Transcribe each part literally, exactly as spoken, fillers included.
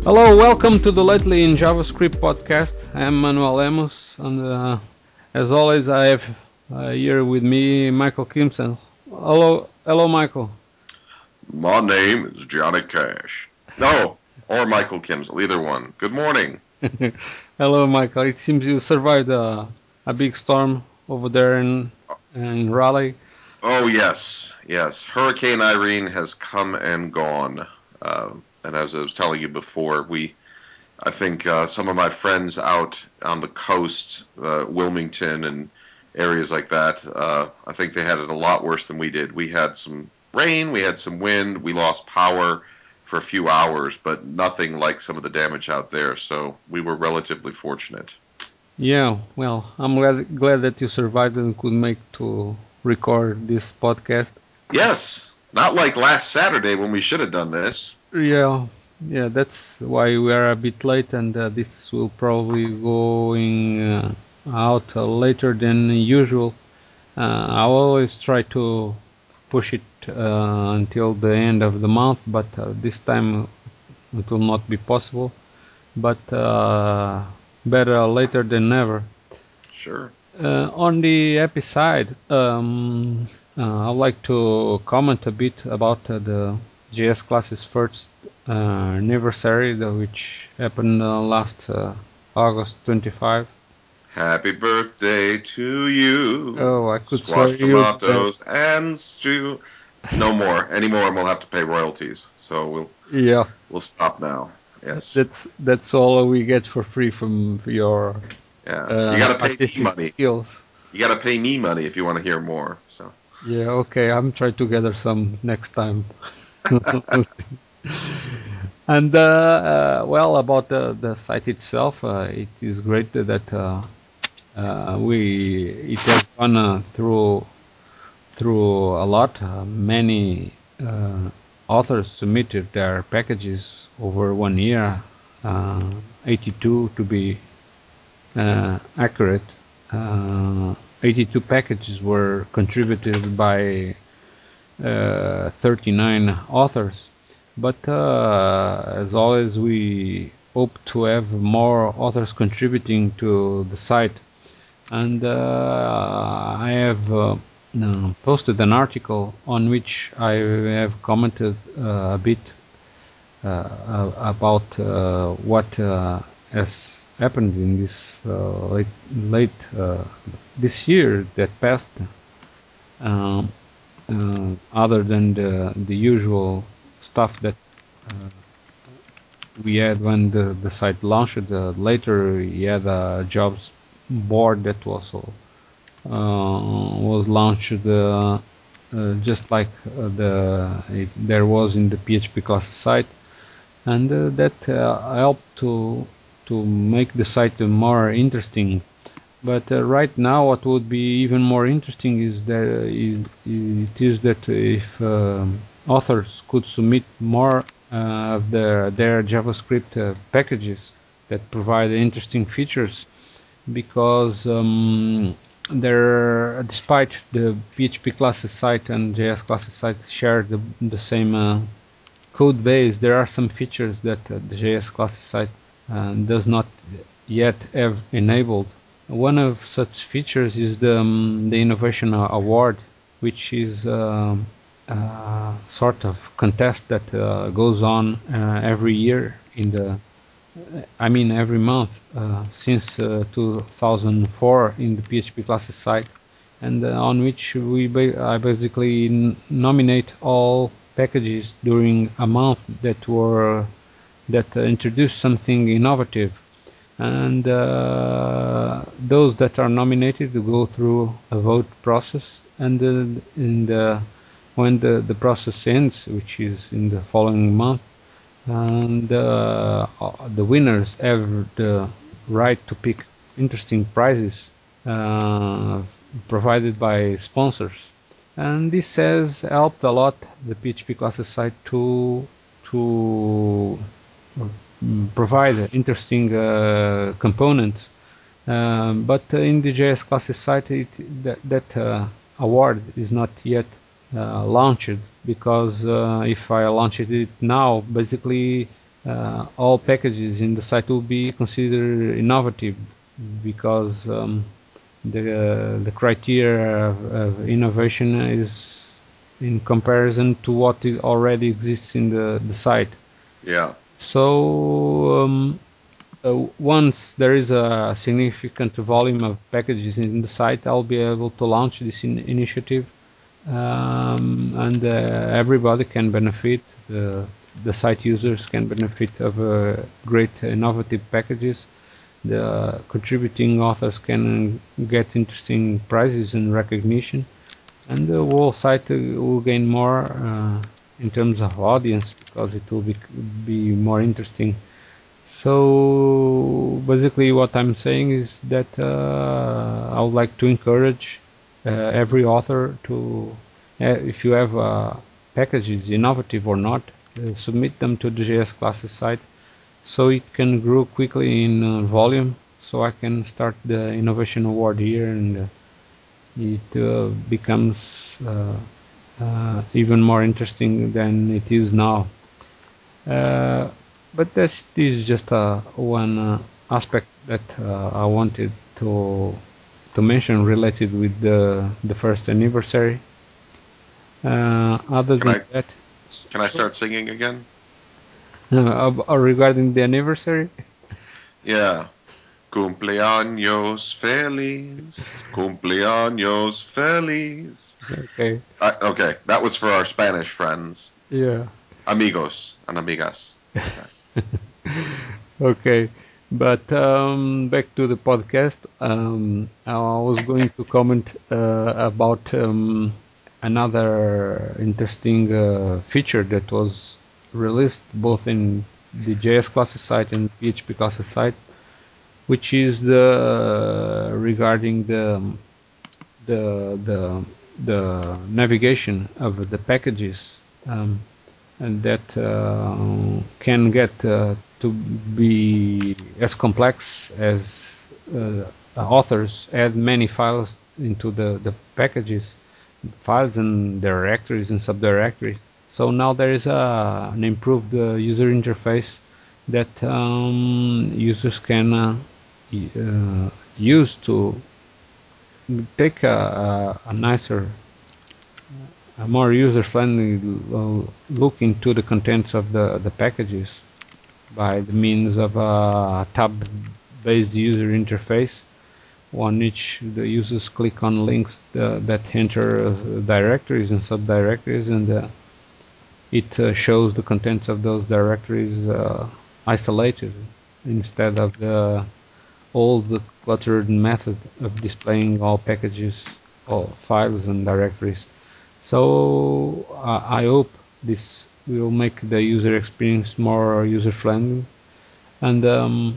Hello, welcome to the Lately in JavaScript podcast. I'm Manuel Lemos, and uh, as always, I have uh, here with me Michael Kimson. Hello, hello, Michael. My name is Johnny Cash. No, or Michael Kimsel, either one. Good morning. Hello, Michael. It seems you survived a, a big storm over there in in Raleigh. Oh, yes, yes. Hurricane Irene has come and gone. Uh, and as I was telling you before, we, I think uh, some of my friends out on the coast, uh, Wilmington and areas like that, uh, I think they had it a lot worse than we did. We had some rain, we had some wind, we lost power for a few hours, but nothing like some of the damage out there. So we were relatively fortunate. Yeah, well, I'm glad glad that you survived and could make to record this podcast. Yes, not like last Saturday when we should have done this. Yeah, yeah, that's why we are a bit late, and uh, this will probably going uh, out uh, later than usual. Uh, I always try to push it uh, until the end of the month, but uh, this time it will not be possible. But uh, better later than never. Sure. Uh, on the happy side, um, uh, I'd like to comment a bit about uh, the J S classes first uh, anniversary, the- which happened uh, last uh, August twenty-fifth. Happy birthday to you. Oh, I could swear Squash you that. tomatoes and stew. No more. Any more and we'll have to pay royalties. So we'll Yeah, we'll stop now. Yes. that's that's all we get for free from your Yeah. You uh, gotta pay me artistic money. skills. You gotta pay me money if you want to hear more. So Yeah, okay, I'm trying to gather some next time. And uh, uh, well, about the, the site itself, uh, it is great that uh, uh, we it has gone uh, through through a lot. Uh, many uh, authors submitted their packages over one year, uh, eighty-two to be uh, accurate. Uh, eighty-two packages were contributed by uh, thirty-nine authors. But uh, as always, we hope to have more authors contributing to the site. And uh, I have uh, uh, posted an article on which I have commented uh, a bit uh, about uh, what uh, has happened in this uh, late, late uh, this year that passed. Um, uh, Other than the the usual stuff that uh, we had when the, the site launched. Uh, later, we had a jobs board that was uh, was launched uh, uh, just like uh, the it, there was in the P H P class site, and uh, that uh, helped to to make the site more interesting. But uh, right now, what would be even more interesting is that is, it is that if um, authors could submit more uh, of their their JavaScript uh, packages that provide interesting features, because um, there, despite the P H P classes site and J S classes site share the, the same uh, code base, there are some features that uh, the J S classes site uh, does not yet have enabled. One of such features is the, um, the Innovation Award, which is uh, a sort of contest that uh, goes on uh, every year in the, I mean every month uh, since uh, two thousand four in the P H P classes site, and uh, on which we ba- I basically n- nominate all packages during a month that were that uh, introduced something innovative, and uh, those that are nominated go through a vote process, and uh, in the when the, the process ends, which is in the following month, and uh, the winners have the right to pick interesting prizes uh, provided by sponsors, and this has helped a lot the P H P classes site to to mm, provide interesting uh, components. Um, but in the J S classes site, it, that, that uh, award is not yet uh, launched, because uh, if I launch it now, basically uh, all packages in the site will be considered innovative because um, the the criteria of, of innovation is in comparison to what is already exists in the, the site. Yeah. So um, uh, once there is a significant volume of packages in the site, I'll be able to launch this in initiative, um, and uh, everybody can benefit. The, the site users can benefit of uh, great innovative packages. The contributing authors can get interesting prizes and recognition, and the whole site uh, will gain more uh, in terms of audience because it will be, be more interesting. So basically what I'm saying is that uh, I would like to encourage uh, every author to, uh, if you have uh, packages, innovative or not, uh, submit them to the J S Classes site so it can grow quickly in uh, volume, so I can start the innovation award here, and uh, it uh, becomes uh, uh, even more interesting than it is now. Uh, but this is just uh, one uh, aspect that uh, I wanted to to mention related with the the first anniversary. Uh, other Can than I that, can I start singing again? uh, regarding the anniversary, Yeah. Cumpleaños feliz. Cumpleaños feliz. okay, Uh, okay, that was for our Spanish friends. yeah, Amigos and amigas. Okay. okay. But um, back to the podcast, um, I was going to comment uh, about um, another interesting uh, feature that was released both in the J S Classes site and P H P Classes site, which is the uh, regarding the the the the navigation of the packages, um, and that uh, can get uh, to be as complex as uh, authors add many files into the, the packages, files and directories and subdirectories. So now there is a, an improved uh, user interface that um, users can uh, uh, use to take a, a, a nicer, a more user-friendly look into the contents of the, the packages by the means of a tab-based user interface on which the users click on links uh, that enter directories and subdirectories, and uh, it uh, shows the contents of those directories uh, isolated instead of the old cluttered method of displaying all packages, all files and directories. So uh, I hope this will make the user experience more user-friendly. And um,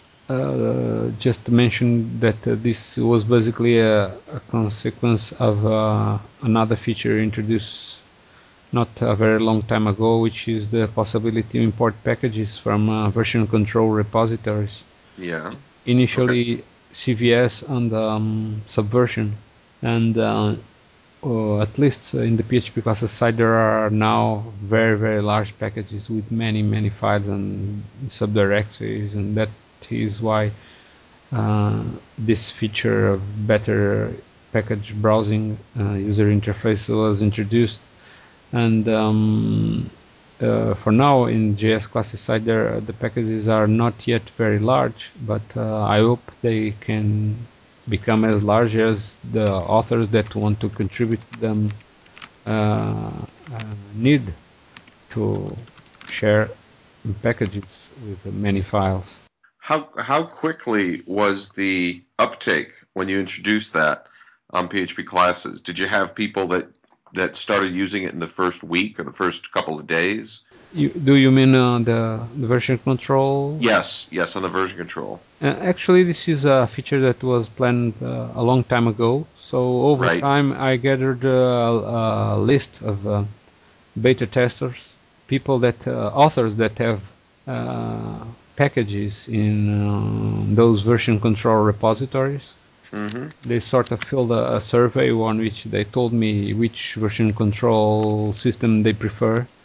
uh, just to mention that uh, this was basically a, a consequence of uh, another feature introduced not a very long time ago, which is the possibility to import packages from uh, version control repositories. Yeah. Okay. Initially C V S and um, Subversion, and uh, uh, at least in the P H P classes side there are now very very large packages with many many files and subdirectories, and that is why uh, this feature of better package browsing uh, user interface was introduced. And um, uh, for now in J S classes side there the packages are not yet very large, but uh, I hope they can become as large as the authors that want to contribute them uh, uh, need to share packages with many files. How how quickly was the uptake when you introduced that on P H P classes? Did you have people that that started using it in the first week or the first couple of days? You, do you mean uh, the, the version control? Yes, yes, on the version control. Uh, actually, this is a feature that was planned uh, a long time ago. So over Right. time, I gathered uh, a list of uh, beta testers, people that uh, authors that have uh, packages in uh, those version control repositories. Mm-hmm. They sort of filled a, a survey on which they told me which version control system they prefer,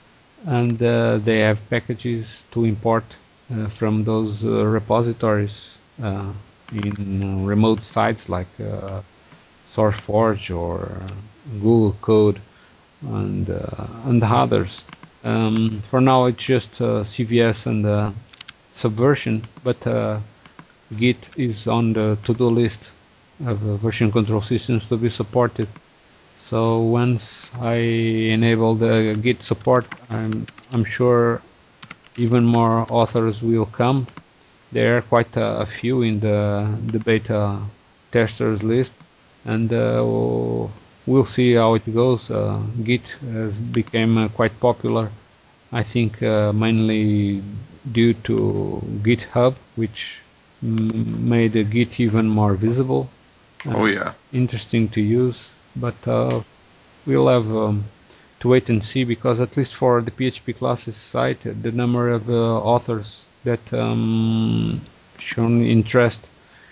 and uh, they have packages to import uh, from those uh, repositories uh, in remote sites like uh, SourceForge or Google Code and uh, and others. Um, for now, it's just uh, C V S and uh, Subversion, but uh, Git is on the to-do list of uh, version control systems to be supported. So once I enable the Git support, I'm I'm sure even more authors will come. There are quite a, a few in the the beta testers list, and uh, we'll see how it goes. Uh, Git has become uh, quite popular, I think, uh, mainly due to GitHub, which made uh, Git even more visible and Oh yeah. interesting to use. But uh, we'll have um, to wait and see, because at least for the P H P classes site, the number of uh, authors that um, shown interest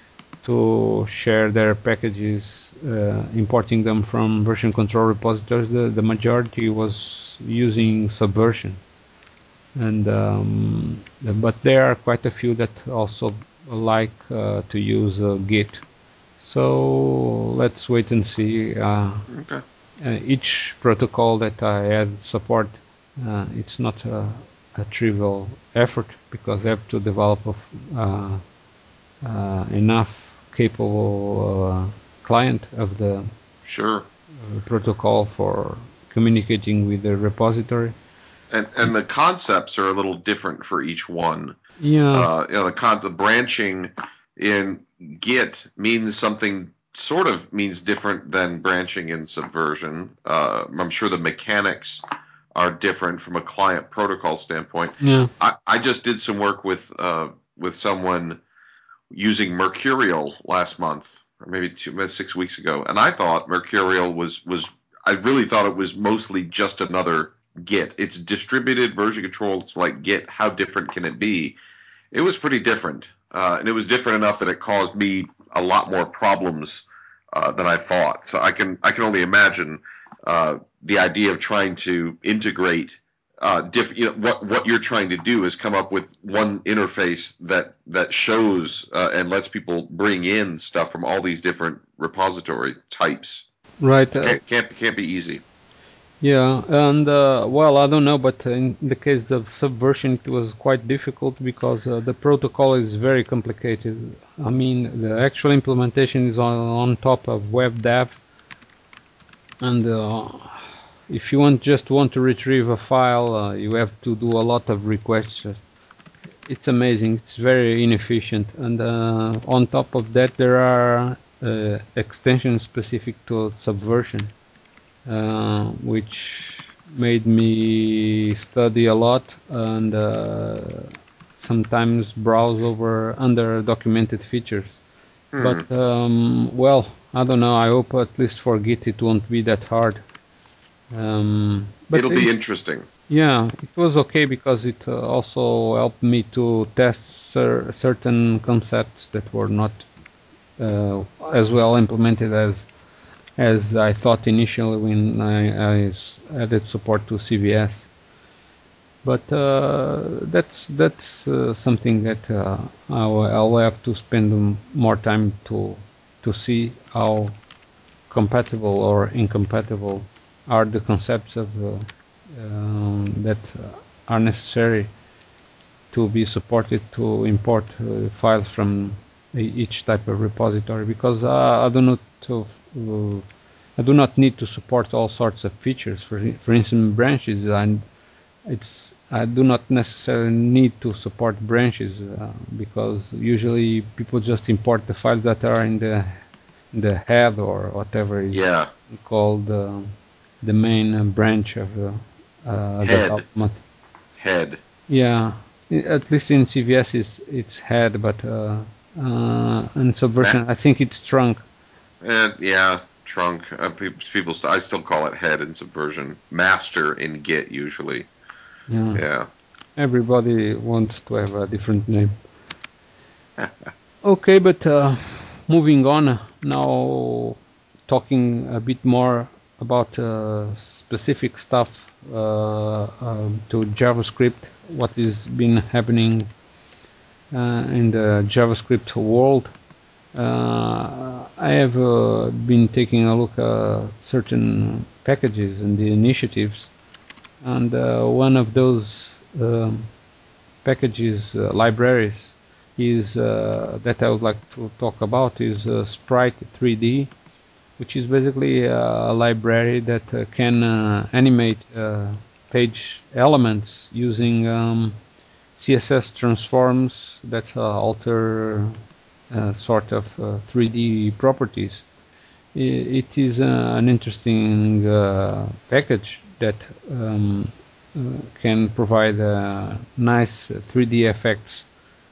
to share their packages, uh, importing them from version control repositories, the, the majority was using Subversion. And um, but there are quite a few that also like uh, to use uh, Git. So let's wait and see. Uh, Okay. uh, each protocol that I had support, uh, it's not a, a trivial effort, because I have to develop uh, uh, enough capable uh, client of the Sure. uh, protocol for communicating with the repository. And and the concepts are a little different for each one. Yeah. Uh, you know, the concept branching in Git means something sort of means different than branching in Subversion. Uh, I'm sure the mechanics are different from a client protocol standpoint. Yeah. I, I just did some work with uh, with someone using Mercurial last month, or maybe two, maybe six weeks ago, and I thought Mercurial was was I really thought it was mostly just another Git. It's distributed version control. It's like Git. How different can it be? It was pretty different, uh, and it was different enough that it caused me a lot more problems uh, than I thought. So I can I can only imagine uh, the idea of trying to integrate uh, diff, you know, what what you're trying to do is come up with one interface that that shows uh, and lets people bring in stuff from all these different repository types. Right. It Uh, can't can't can't be easy. yeah, and uh, well, I don't know, but in the case of Subversion, it was quite difficult because uh, the protocol is very complicated. I mean, the actual implementation is on, on top of WebDAV, and uh, if you want just want to retrieve a file, uh, you have to do a lot of requests. It's amazing. It's very inefficient, and uh, on top of that, there are uh, extensions specific to Subversion. Uh, which made me study a lot and uh, sometimes browse over under documented features. Hmm. But um, well, I don't know. I hope at least for Git it won't be that hard. Um, but It'll it, be interesting. yeah, it was okay because it uh, also helped me to test cer- certain concepts that were not uh, as well implemented as as I thought initially when I, I added support to C V S. But uh, that's that's uh, something that uh, I'll, I'll have to spend more time to to see how compatible or incompatible are the concepts of the, um, that are necessary to be supported to import uh, files from each type of repository, because uh, I do not uh, I do not need to support all sorts of features. For for instance, branches, and it's I do not necessarily need to support branches uh, because usually people just import the files that are in the in the head or whatever is Yeah. called uh, the main branch of uh, uh, Head. development. Head. Yeah, at least in C V S it's it's head, but uh, uh, in Ma- Subversion I think it's trunk. And yeah, trunk. Uh, people, people st- I still call it head in Subversion. Master in Git usually. Yeah, Yeah. everybody wants to have a different name. Okay, but uh, moving on now, talking a bit more about uh, specific stuff uh, um, to JavaScript, what is been happening uh, in the JavaScript world. Uh, I have uh, been taking a look at certain packages and the initiatives, and uh, one of those um, packages, uh, libraries, is uh, that I would like to talk about is uh, Sprite three D, which is basically a library that uh, can uh, animate uh, page elements using um, C S S transforms that uh, alter uh, sort of uh, three D properties. It is uh, an interesting uh, package that um, uh, can provide uh, nice three D effects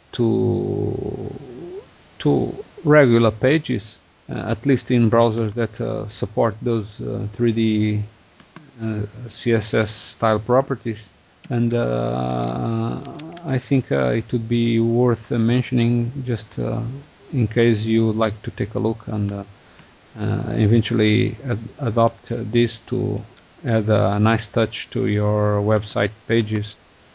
to to regular pages, uh, at least in browsers that uh, support those uh, three D uh, C S S style properties. And uh, I think uh, it would be worth uh, mentioning, just uh, in case you would like to take a look and uh, uh, eventually ad adopt uh, this to add a nice touch to your website pages.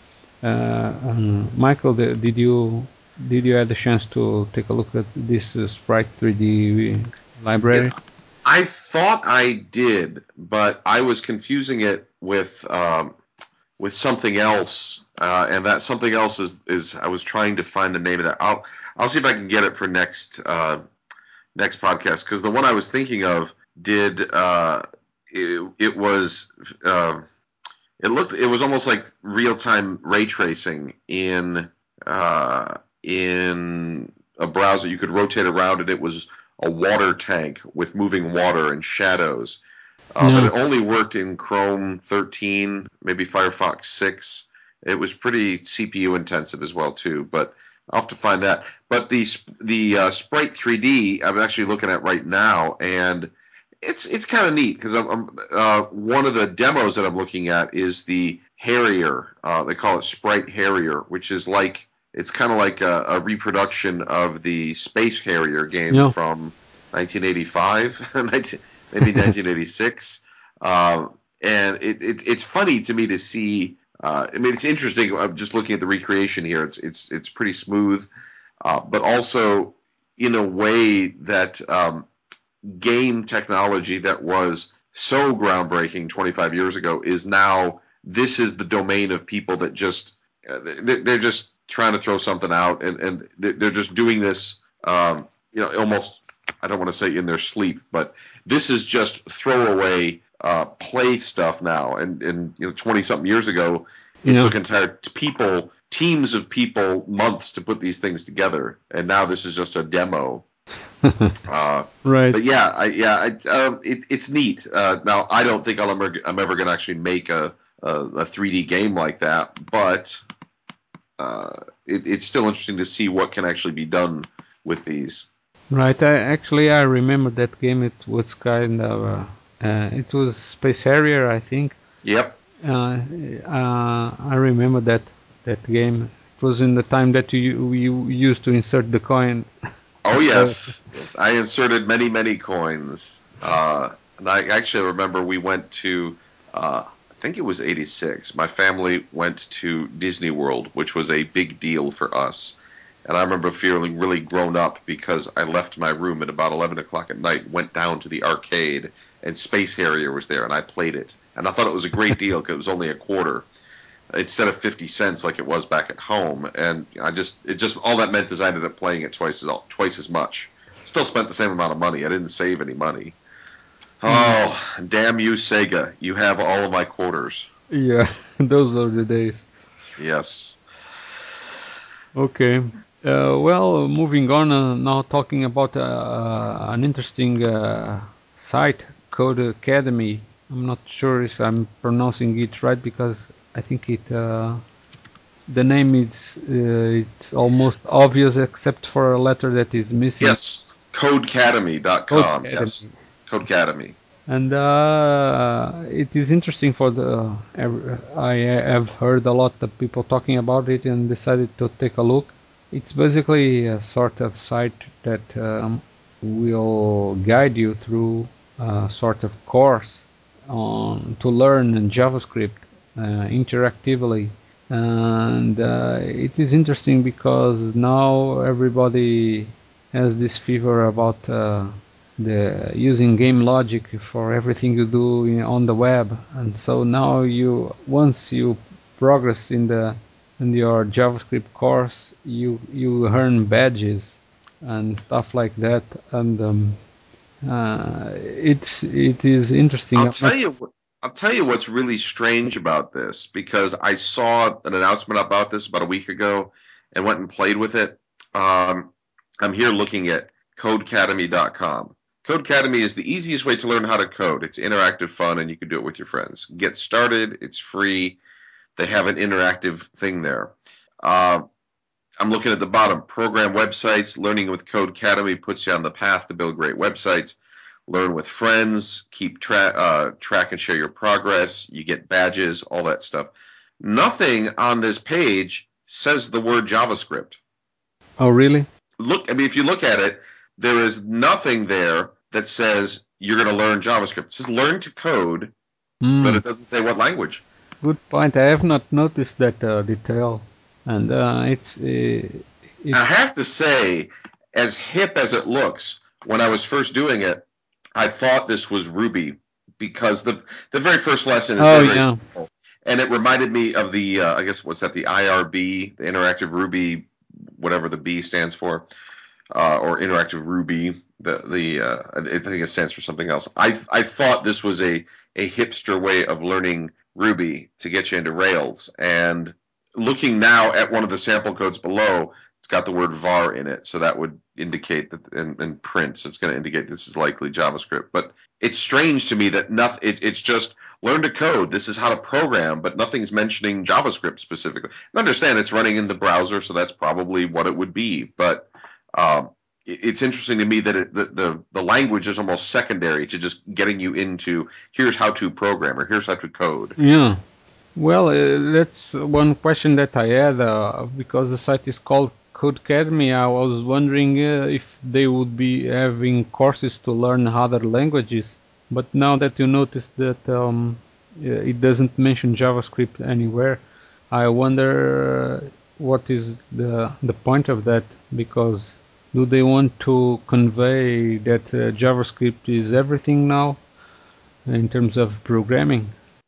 Uh, um, Michael, did you did you have the chance to take a look at this uh, Sprite three D library? It, I thought I did, but I was confusing it with um, with something else, uh, and that something else is is I was trying to find the name of that. I'll I'll see if I can get it for next uh, next podcast, because the one I was thinking of did uh, it, it was uh, it looked it was almost like real time ray tracing in uh, in a browser. You could rotate around it. It was a water tank with moving water and shadows. Uh, but No. it only worked in Chrome thirteen, maybe Firefox six. It was pretty C P U intensive as well too, but I'll have to find that. But the the uh, Sprite three D I'm actually looking at right now, and it's it's kind of neat because I'm, I'm uh, one of the demos that I'm looking at is the Harrier. Uh, they call it Sprite Harrier, which is like it's kind of like a, a reproduction of the Space Harrier game Yeah. from nineteen eighty-five, maybe nineteen eighty-six. Um, and it, it, it's funny to me to see. Uh, I mean, it's interesting. I'm just looking at the recreation here. It's it's it's pretty smooth, uh, but also in a way that um, game technology that was so groundbreaking twenty-five years ago is now this is the domain of people that just uh, they're just trying to throw something out, and and they're just doing this. Um, you know, almost I don't want to say in their sleep, but this is just throwaway uh, play stuff now. And and you know, twenty something years ago, it Yeah. took entire people, teams of people, months to put these things together, and now this is just a demo. uh, Right. but yeah, I, yeah, I, uh, it, it's neat. Uh, now I don't think I'll ever, I'm ever going to actually make a, a a three D game like that, but uh, it, it's still interesting to see what can actually be done with these. Right. I actually I remember that game. It was kind of uh, uh, it was Space Harrier, I think. Yep. Uh, uh, I remember that that game. It was in the time that you you used to insert the coin. Oh So, yes, yes. I inserted many, many coins, uh, and I actually remember we went to, uh, I think it was eighty-six. My family went to Disney World, which was a big deal for us, and I remember feeling really grown up because I left my room at about eleven o'clock at night, went down to the arcade, and Space Harrier was there, and I played it, and I thought it was a great deal because it was only a quarter instead of fifty cents like it was back at home. And I just, it just, all that meant is I ended up playing it twice as, twice as much. Still spent the same amount of money. I didn't save any money. Oh, damn you, Sega. You have all of my quarters. yeah, those are the days. Yes. Okay. Uh, well, moving on uh, now, talking about uh, an interesting uh, site, Code Academy. I'm not sure if I'm pronouncing it right because I think it uh, the name is uh, it's almost obvious except for a letter that is missing. Yes. Codecademy dot Code com. Yes. Academy. Codecademy. And uh, it is interesting for the. I have heard a lot of people talking about it and decided to take a look. It's basically a sort of site that um, will guide you through a sort of course on to learn JavaScript uh, interactively. And uh, it is interesting because now everybody has this fever about uh, the using game logic for everything you do in, on the web. And so now you once you progress in the in your JavaScript course, you you earn badges and stuff like that. And um, uh, it's it is interesting. I'll tell you what. I'll tell you what's really strange about this, because I saw an announcement about this about a week ago and went and played with it. Um, I'm here looking at Codecademy dot com. Codecademy is the easiest way to learn how to code. It's interactive fun, and you can do it with your friends. Get started. It's free. They have an interactive thing there. Uh, I'm looking at the bottom. Program websites. Learning with Codecademy puts you on the path to build great websites. Learn with friends. Keep track, uh, track and share your progress. You get badges, all that stuff. Nothing on this page says the word JavaScript. Oh, really? Look, I mean, if you look at it, there is nothing there that says you're going to learn JavaScript. It says learn to code, Mm. but it doesn't say what language. Good point. I have not noticed that uh, detail, and uh, it's. Uh, it's I have to say, as hip as it looks, when I was first doing it, I thought this was Ruby, because the the very first lesson is oh very, very yeah. simple, and it reminded me of the uh, I guess what's that, the I R B, the Interactive Ruby, whatever the B stands for, uh, or Interactive Ruby. The the uh, I think it stands for something else. I I thought this was a a hipster way of learning Ruby to get you into Rails, and looking now at one of the sample codes below, it's got the word var in it, so that would indicate that, and, and print, so it's going to indicate this is likely JavaScript. But it's strange to me that nothing. It, it's just learn to code. This is how to program, but nothing's mentioning JavaScript specifically. I understand it's running in the browser, so that's probably what it would be. But um, it, it's interesting to me that it, the, the the language is almost secondary to just getting you into here's how to program or here's how to code. Yeah. Well, uh, that's one question that I had uh, because the site is called Codecademy. I was wondering uh, if they would be having courses to learn other languages. But now that you notice that um, uh, it doesn't mention JavaScript anywhere, I wonder uh, what is the the point of that, because do they want to convey that uh, JavaScript is everything now in terms of programming?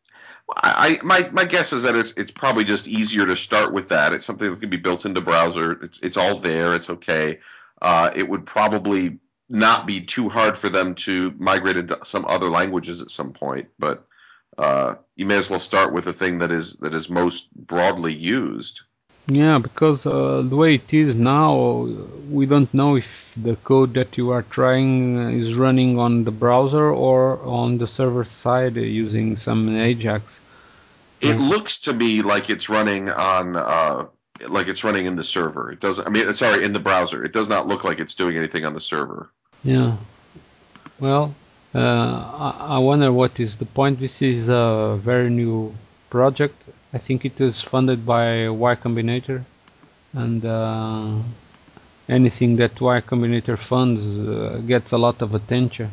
I, I my my guess is that it's it's probably just easier to start with that. It's something that can be built into browser. It's it's all there. It's okay. Uh, it would probably not be too hard for them to migrate into some other languages at some point, but uh, you may as well start with the thing that is that is most broadly used. Yeah, because uh, the way it is now, we don't know if the code that you are trying is running on the browser or on the server side using some Ajax. It Uh, looks to me like it's running on uh, like it's running in the server. It doesn't. I mean, sorry, in the browser. It does not look like it's doing anything on the server. yeah, well, uh, I, I wonder what is the point. This is a very new project. I think it is funded by Y Combinator, and uh, anything that Y Combinator funds uh, gets a lot of attention.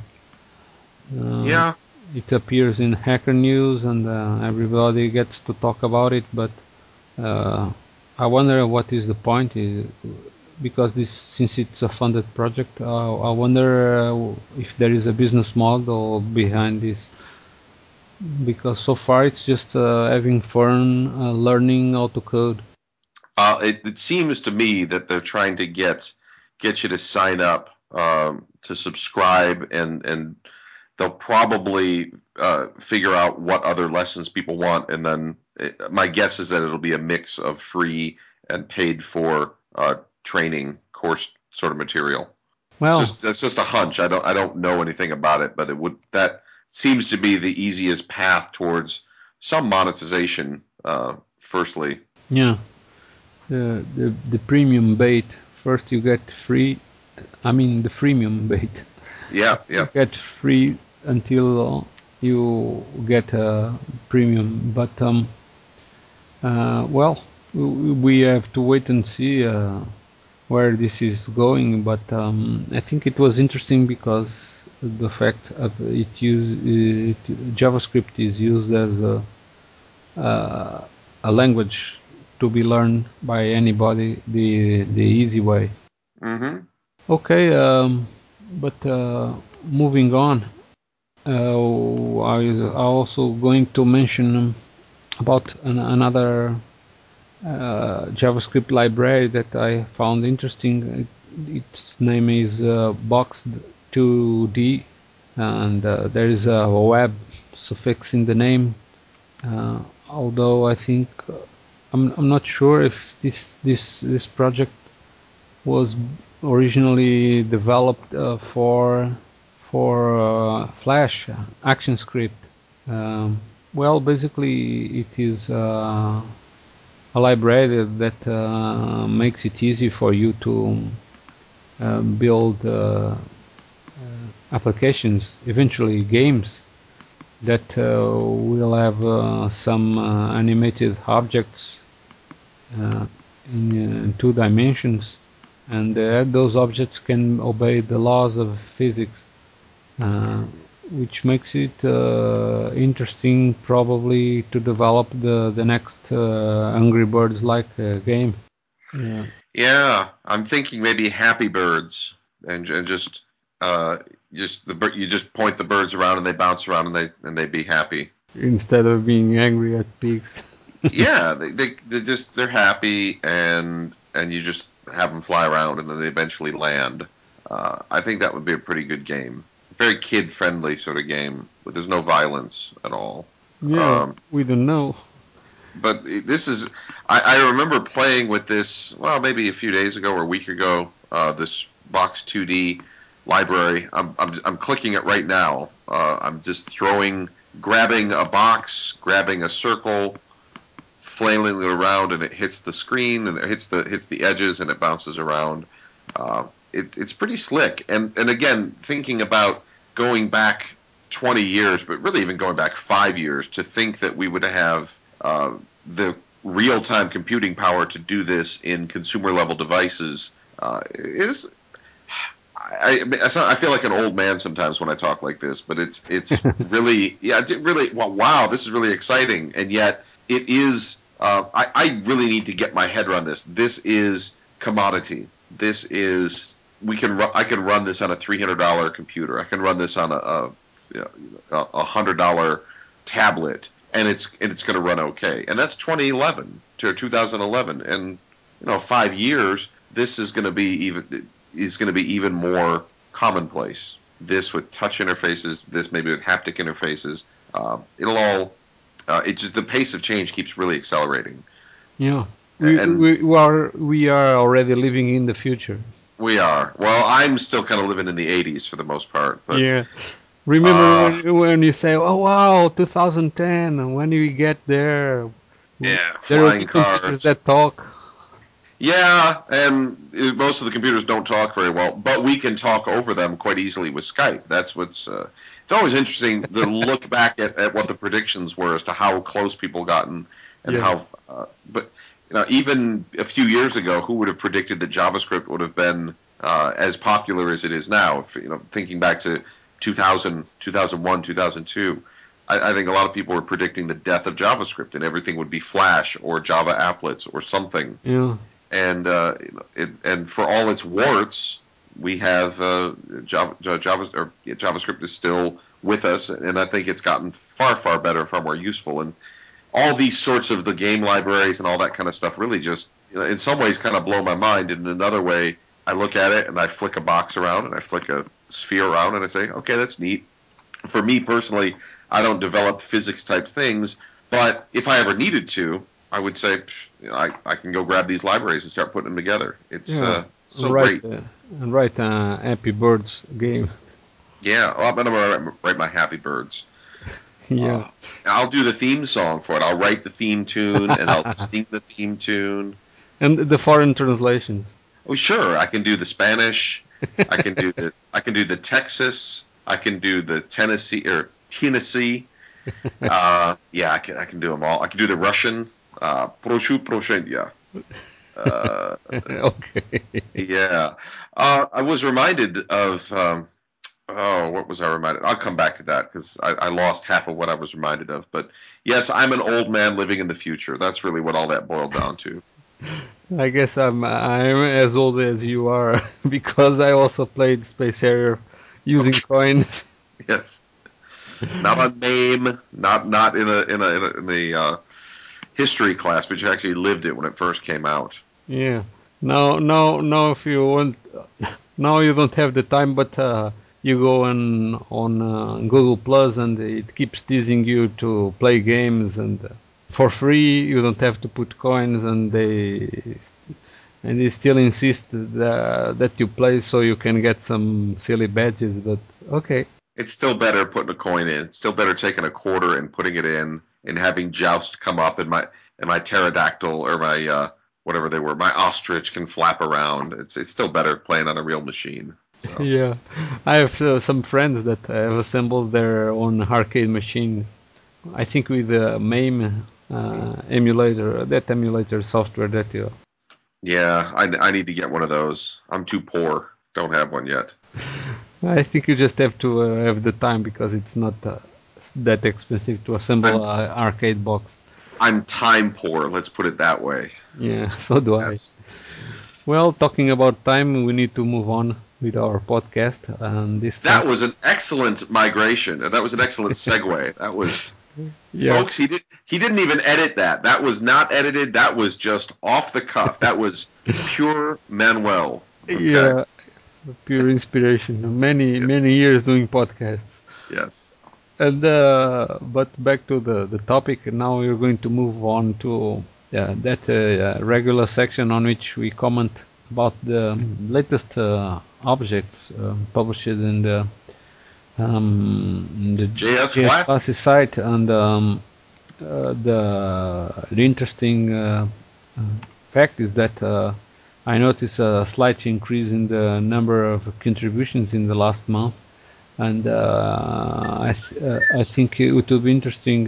Uh, Yeah, it appears in Hacker News, and uh, everybody gets to talk about it. But uh, I wonder what is the point, is because this, since it's a funded project, uh, I wonder uh, if there is a business model behind this. Because so far it's just uh, having fun, uh, learning how to code. uh, it, it seems to me that they're trying to get get you to sign up, um, to subscribe, and and they'll probably uh, figure out what other lessons people want, and then it, my guess is that it'll be a mix of free and paid for uh, training course sort of material. It's Well, just that's just a hunch. I don't I don't know anything about it, but it would that seems to be the easiest path towards some monetization. Uh, firstly, yeah, the, the the premium bait. First you get free. I mean the freemium bait. yeah, You yeah. get free until you get a premium. But um, uh, well, we have to wait and see uh, where this is going, but um, I think it was interesting because the fact of it use it, JavaScript is used as a uh, a language to be learned by anybody the the easy way. Mm-hmm. Okay, um, but uh, moving on, uh, I was also going to mention about an, another uh, JavaScript library that I found interesting. It, its name is uh, Box two D, and uh, there is a web suffix in the name. Uh, although I think uh, I'm I'm not sure if this this this project was originally developed uh, for for uh, Flash uh, ActionScript. Um, well, basically, it is uh, a library that uh, makes it easy for you to uh, build uh, applications, eventually games that uh, will have uh, some uh, animated objects uh, in, uh, two dimensions, and uh, those objects can obey the laws of physics, uh, which makes it uh, interesting probably to develop the, the next uh, Angry Birds like uh, game. Yeah. Yeah, I'm thinking maybe Happy Birds, and, and just uh, just the bir- you just point the birds around and they bounce around and they and they be happy. Instead of being angry at pigs. Yeah, they, they they just they're happy, and and you just have them fly around and then they eventually land. Uh, I think that would be a pretty good game, very kid friendly sort of game, but there's no violence at all. Yeah, Um, we don't know. but this is I, I remember playing with this, well, maybe a few days ago or a week ago, uh, this Box two D library. I'm, I'm I'm clicking it right now. Uh, I'm just throwing, grabbing a box, grabbing a circle, flailing it around, and it hits the screen and it hits the hits the edges and it bounces around. Uh, it's it's pretty slick. And and again, thinking about going back twenty years, but really even going back five years, to think that we would have uh, the real time computing power to do this in consumer level devices uh, is. I, I I feel like an old man sometimes when I talk like this, but it's it's really, yeah, it really, well, wow, this is really exciting, and yet it is. Uh, I I really need to get my head around this. This is commodity. This is, we can ru- I can run this on a three hundred dollar computer. I can run this on a a, a a hundred dollar tablet, and it's and it's going to run okay. And that's twenty eleven to two thousand eleven, and you know, five years. This is going to be even is going to be even more commonplace. This with touch interfaces, this maybe with haptic interfaces. Uh, it'll all. Uh, it just, the pace of change keeps really accelerating. Yeah, we, And we we are we are already living in the future. we are. Well, I'm still kind of living in the eighties for the most part, but Yeah. Remember uh, when when you say, "Oh wow, two thousand ten," and when we get there, yeah, there will be flying computers cars. that talk. Yeah, and it, most of the computers don't talk very well, but we can talk over them quite easily with Skype. That's what's. Uh, it's always interesting to look back at, at what the predictions were as to how close people gotten and Yeah. how. Uh, but you know, even a few years ago, who would have predicted that JavaScript would have been uh, as popular as it is now? If, you know, thinking back to two thousand, two thousand one, two thousand two. I, I think a lot of people were predicting the death of JavaScript and everything would be Flash or Java applets or something, Yeah. and uh, it, and for all its warts, we have uh, Java, Java or yeah, JavaScript is still with us, and I think it's gotten far far better, far more useful, and all these sorts of the game libraries and all that kind of stuff really just, you know, in some ways kind of blow my mind. In another way, I look at it and I flick a box around and I flick a sphere around and I say, okay, that's neat. For me personally, I don't develop physics type things, but if I ever needed to, I would say, you know, I, I can go grab these libraries and start putting them together. It's Yeah. uh, And so write great. uh, and write uh, Happy Birds game. Yeah, well, I'm going to write my Happy Birds. Yeah. Uh, I'll do the theme song for it. I'll write the theme tune and I'll sing the theme tune. And the foreign translations. Oh, sure, I can do the Spanish. I can do the I can do the Texas. I can do the Tennessee or Tennessee. Uh, yeah, I can I can do them all. I can do the Russian. Uh, Proshu proshendia. Uh, Okay. yeah. Uh, I was reminded of, um, oh, what was I reminded? I'll come back to that because I, I lost half of what I was reminded of. But yes, I'm an old man living in the future. That's really what all that boiled down to. I guess I'm I'm as old as you are because I also played Space Harrier using Okay. coins. Yes. Not on MAME, not not in a in a in a, in a uh, history class, but you actually lived it when it first came out. Yeah. Now, now, now, if you want, now you don't have the time, but uh, you go on on uh, Google Plus, and it keeps teasing you to play games, and uh, for free. You don't have to put coins, and they and they still insist that, that you play so you can get some silly badges. But okay. It's still better putting a coin in. It's still better taking a quarter and putting it in and having Joust come up and my and my pterodactyl or my uh, whatever they were, my ostrich can flap around. It's it's still better playing on a real machine. So Yeah, I have uh, some friends that have assembled their own arcade machines. I think with the MAME uh, emulator, that emulator software that you. yeah, I, I need to get one of those. I'm too poor. Don't have one yet. I think you just have to uh, have the time because it's not uh, that expensive to assemble I'm an arcade box. I'm time poor. Let's put it that way. Yeah, so do I. Yes. Well, talking about time, we need to move on with our podcast, and this time, That was an excellent migration. That was an excellent segue. That was yeah, folks, he did he didn't even edit that. That was not edited. That was just off the cuff. That was pure Manuel. Okay. yeah, pure inspiration. Many, many years doing podcasts. Yes. And uh, but back to the, the topic. Now we're going to move on to uh, that uh, regular section on which we comment about the latest uh, objects uh, published in the um, in the J S J S Classic. Classic site, and um, uh, the the interesting uh, uh, fact is that uh, I noticed a slight increase in the number of contributions in the last month, and uh, I th- uh, I think it would be interesting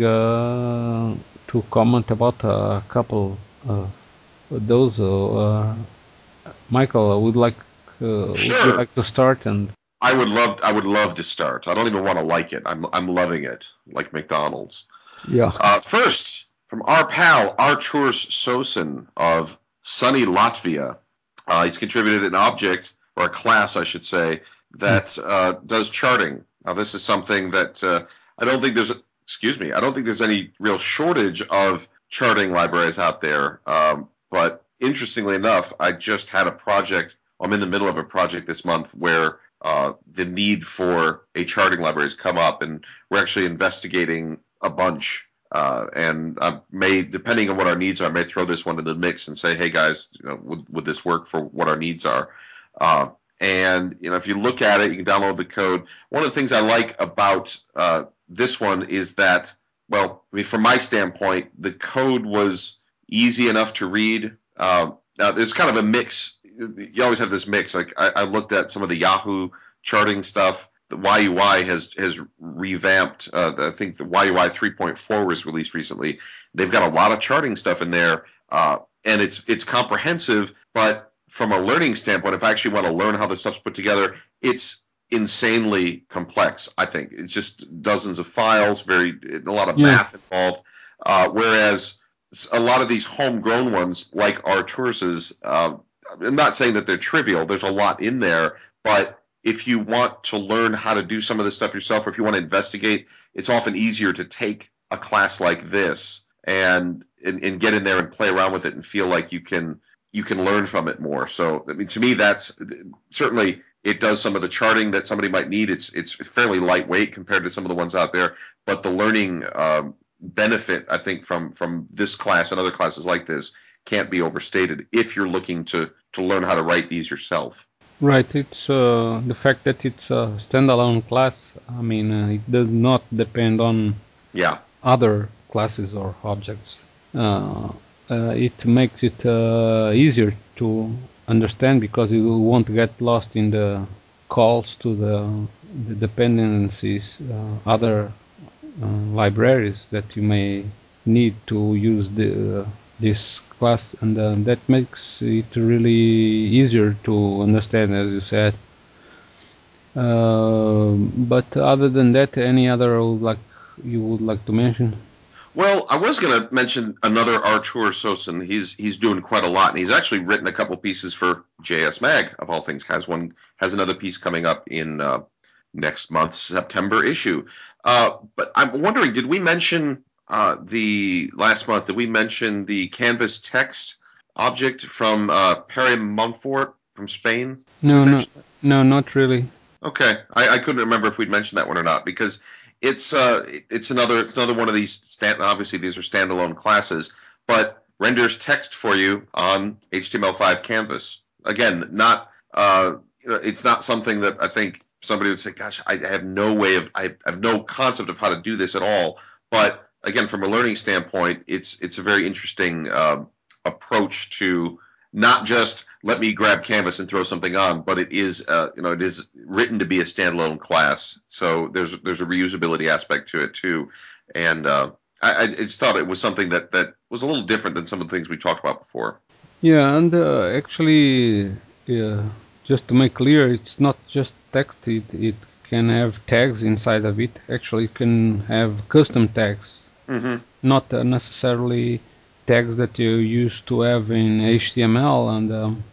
uh, to comment about a couple of those. Uh, Michael, I would like uh, would you Sure. like to start? And I would love I would love to start. I don't even want to like it. I'm I'm loving it, like McDonald's. yeah, Uh, first, from our pal Arturs Sosin of sunny Latvia. Uh, he's contributed an object, or a class, I should say, that uh, does charting. Now, this is something that uh, I don't think there's, excuse me, I don't think there's any real shortage of charting libraries out there. Um, but interestingly enough, I just had a project, I'm in the middle of a project this month where uh, the need for a charting library has come up, and we're actually investigating a bunch. Uh, and I may, depending on what our needs are, I may throw this one in the mix and say, hey guys, you know, would, would this work for what our needs are? Uh, and you know, if you look at it, you can download the code. One of the things I like about uh, this one is that, well, I mean, from my standpoint, the code was easy enough to read. Uh, now, there's kind of a mix. You always have this mix. Like I, I looked at some of the Yahoo charting stuff. The Y U I has has revamped. Uh, I think the Y U I three point four was released recently. They've got a lot of charting stuff in there, uh, and it's it's comprehensive. But from a learning standpoint, if I actually want to learn how this stuff's put together, it's insanely complex. I think it's just dozens of files, very a lot of yeah, math involved. Uh, whereas a lot of these homegrown ones, like Arturs's, uh, I'm not saying that they're trivial. There's a lot in there, but if you want to learn how to do some of this stuff yourself, or if you want to investigate, it's often easier to take a class like this and, and and get in there and play around with it and feel like you can you can learn from it more. So I mean, to me, that's certainly it does some of the charting that somebody might need. It's it's fairly lightweight compared to some of the ones out there, but the learning um, benefit I think from from this class and other classes like this can't be overstated if you're looking to to learn how to write these yourself. right. It's uh, the fact that it's a standalone class. I mean, uh, it does not depend on Yeah. other classes or objects. Uh, uh, it makes it uh, easier to understand because you won't get lost in the calls to the, the dependencies, uh, other uh, libraries that you may need to use the uh, this class, and uh, that makes it really easier to understand, as you said. Uh, but other than that, any other like you would like to mention? Well, I was going to mention another Artur Sosin. He's he's doing quite a lot, and he's actually written a couple pieces for J S Mag, of all things. Has one has another piece coming up in uh, next month's September issue. Uh, but I'm wondering, did we mention uh, the last month? Did we mention the Canvas text object from uh, Pere Montfort from Spain? Did we No, no, mention? no, not really. Okay, I, I couldn't remember if we'd mentioned that one or not because it's uh it's another it's another one of these stand, obviously these are standalone classes, but renders text for you on H T M L five canvas. Again, not uh you know, it's not something that I think somebody would say, gosh, I have no way of I have no concept of how to do this at all. But again, from a learning standpoint, it's it's a very interesting uh, approach to not just let me grab Canvas and throw something on, but it is uh, you know it is written to be a standalone class. So there's there's a reusability aspect to it too, and uh, I, I just thought it was something that that was a little different than some of the things we talked about before. Yeah, and uh, actually, yeah, just to make clear, it's not just text. It it can have tags inside of it. Actually, it can have custom tags, Mm-hmm. not uh, necessarily tags that you used to have in H T M L, and um,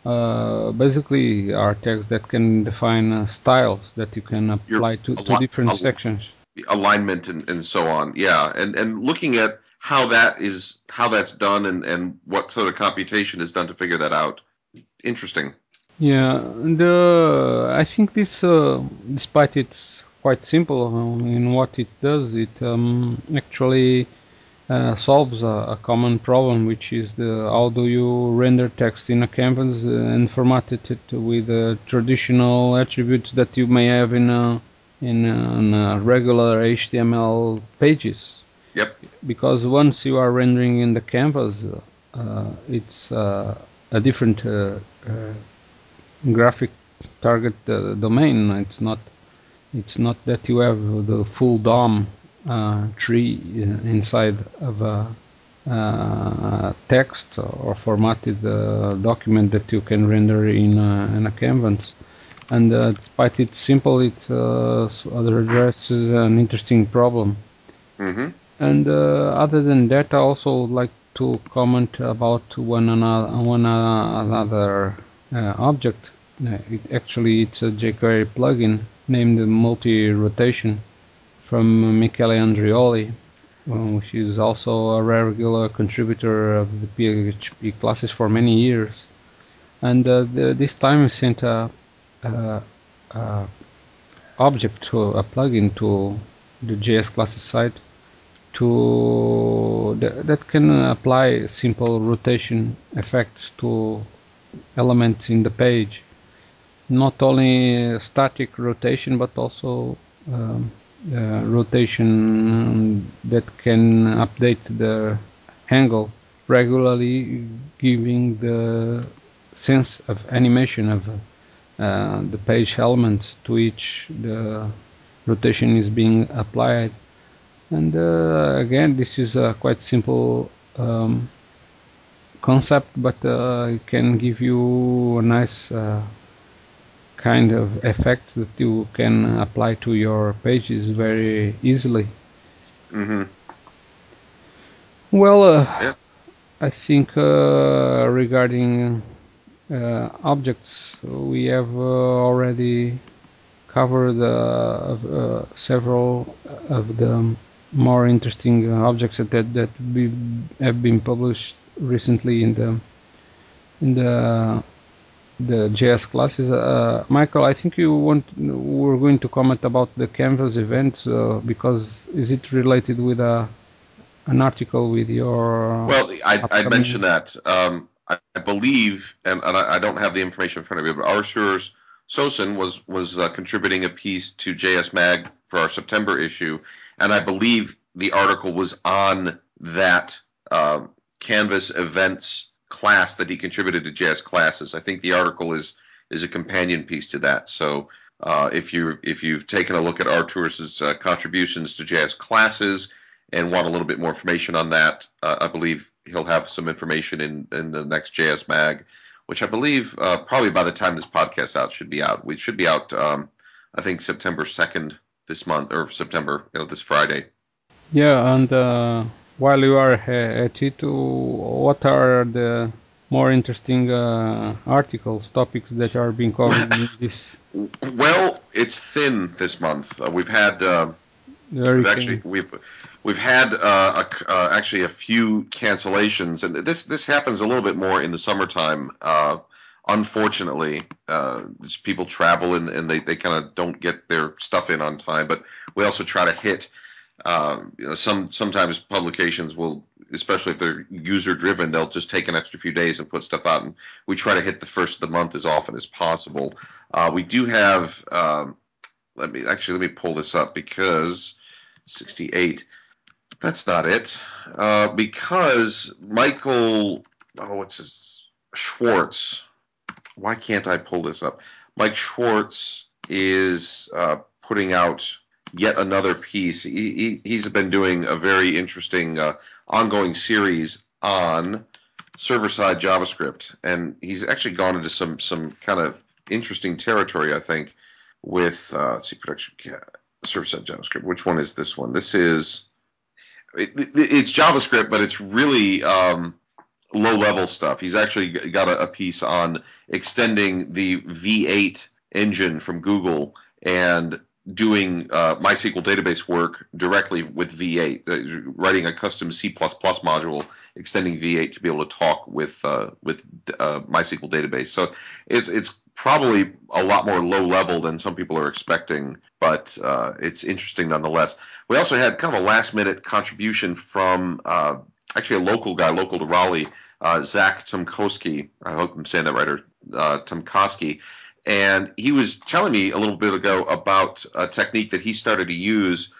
uh, basically are tags that can define uh, styles that you can Your apply to, a to lot different sections. alignment and, and so on. Yeah, and and looking at how that is how that's done and and what sort of computation is done to figure that out. Interesting. Yeah, and uh, I think this, uh, despite it's quite simple uh, in what it does, it um, actually uh, solves a, a common problem, which is the how do you render text in a canvas uh, and format it with uh, traditional attributes that you may have in a, in, a, in a regular H T M L pages. Yep. Because once you are rendering in the canvas, uh, it's uh, a different uh, uh, graphic target uh, domain. It's not it's not that you have the full D O M uh, tree inside of a uh, text or formatted uh, document that you can render in a, in a canvas. And uh, despite it's simple, it uh, addresses an interesting problem. Mm-hmm. And uh, other than that, I also would like to comment about one another, one another uh, object. Uh, it actually it's a jQuery plugin named Multi-Rotation from Michele Andrioli, uh, which is also a regular contributor of the P H P classes for many years. And uh, the, this time he sent a, a, a object to a plugin to the J S classes site to that, that can apply simple rotation effects to elements in the page. Not only static rotation, but also um, uh, rotation that can update the angle regularly, giving the sense of animation of uh, the page elements to which the rotation is being applied. And uh, again, this is a quite simple um, concept, but uh, it can give you a nice uh, kind of effects that you can apply to your pages very easily. Mm-hmm. Well, uh, Yes. I think uh, regarding uh, objects, we have uh, already covered uh, uh, several of the more interesting objects that that we have been published recently in the in the the J S classes. Uh, Michael, I think you want we're going to comment about the Canvas event uh, because is it related with a an article with your Well, I I upcoming? mentioned that. Um, I, I believe, and, and I, I don't have the information in front of me, but Arthur Sosin was was uh, contributing a piece to J S Mag for our September issue, and I believe the article was on that uh, Canvas events class that he contributed to J S classes. I think the article is is a companion piece to that. So uh, if you if you've taken a look at Artur's uh, contributions to J S classes and want a little bit more information on that, uh, I believe he'll have some information in, in the next J S Mag, which I believe uh, probably by the time this podcast out should be out. We should be out, um, I think, September second this month, or September, you know, this Friday. Yeah, and uh, while you are at it, what are the more interesting uh, articles, topics that are being covered in this? Well, it's thin this month. Uh, we've had uh, we've actually we've we've had uh, a, uh, actually a few cancellations, and this this happens a little bit more in the summertime. Uh, unfortunately, uh, people travel and, and they, they kind of don't get their stuff in on time. But we also try to hit. Um, you know, some sometimes publications will, especially if they're user driven, they'll just take an extra few days and put stuff out, and we try to hit the first of the month as often as possible. Uh, we do have. Um, let me actually let me pull this up because sixty-eight. That's not it. Uh, because Michael, oh, what's his Schwartz? Why can't I pull this up? Mike Schwartz is uh, putting out yet another piece. He, he, he's been doing a very interesting uh, ongoing series on server-side JavaScript, and he's actually gone into some some kind of interesting territory, I think, with uh, let's see, production server-side JavaScript. Which one is this one? This is it, it, it's JavaScript, but it's really um, low-level stuff. He's actually got a, a piece on extending the V eight engine from Google and doing uh, MySQL database work directly with V eight, uh, writing a custom C plus plus module extending V eight to be able to talk with uh, with uh, MySQL database. So it's it's probably a lot more low level than some people are expecting, but uh, it's interesting nonetheless. We also had kind of a last minute contribution from uh, actually a local guy, local to Raleigh, uh, Zach Tomkowski. I hope I'm saying that right, or uh, Tomkowski. And he was telling me a little bit ago about a technique that he started to use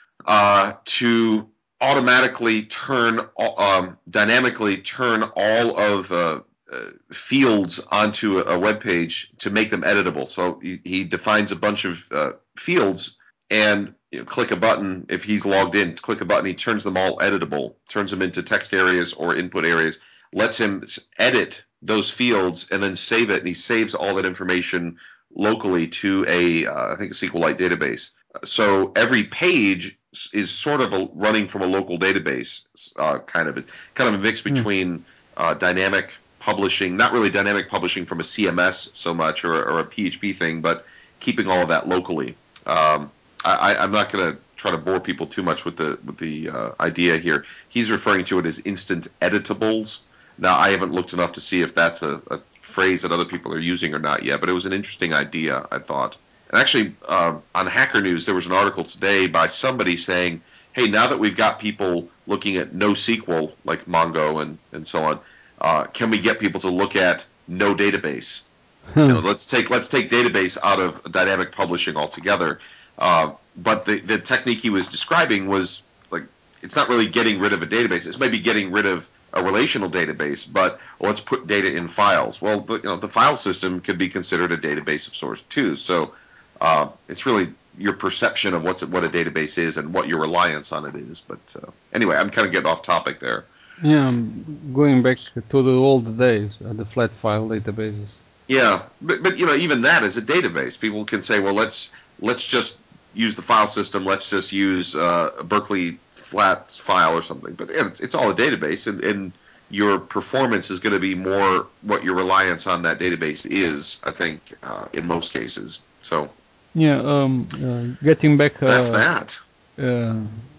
uh, to automatically turn, um, dynamically turn all of uh, uh, fields onto a, a web page to make them editable. So he, he defines a bunch of uh, fields and you know, click a button. If he's logged in, click a button, he turns them all editable, turns them into text areas or input areas, lets him edit those fields and then save it. And he saves all that information locally to a, uh, I think, a SQLite database. So every page is sort of a, running from a local database, uh, kind of, kind of a mix between uh, dynamic publishing, not really dynamic publishing from a C M S so much or, or a P H P thing, but keeping all of that locally. Um, I, I'm not going to try to bore people too much with the with the uh, idea here. He's referring to it as instant editables. Now, I haven't looked enough to see if that's a, a phrase that other people are using or not yet, but it was an interesting idea, I thought. And actually, uh, on Hacker News, there was an article today by somebody saying, hey, now that we've got people looking at NoSQL, like Mongo and, and so on, uh, can we get people to look at no database? You know, let's take let's take database out of dynamic publishing altogether. Uh, but the, the technique he was describing was like it's not really getting rid of a database. It's maybe getting rid of a relational database, but let's put data in files. Well, the, you know, the file system could be considered a database of sorts too. So uh, it's really your perception of what's what a database is and what your reliance on it is. But uh, anyway, I'm kind of getting off topic there. Yeah, going back to the old days, uh, the flat file databases. Yeah, but but you know, even that is a database. People can say, well, let's let's just use the file system. Let's just use uh, a Berkeley flat file or something. But yeah, it's, it's all a database, and, and your performance is going to be more what your reliance on that database is. I think uh, in most cases. So yeah, um, uh, getting back. Uh, that's that. Uh,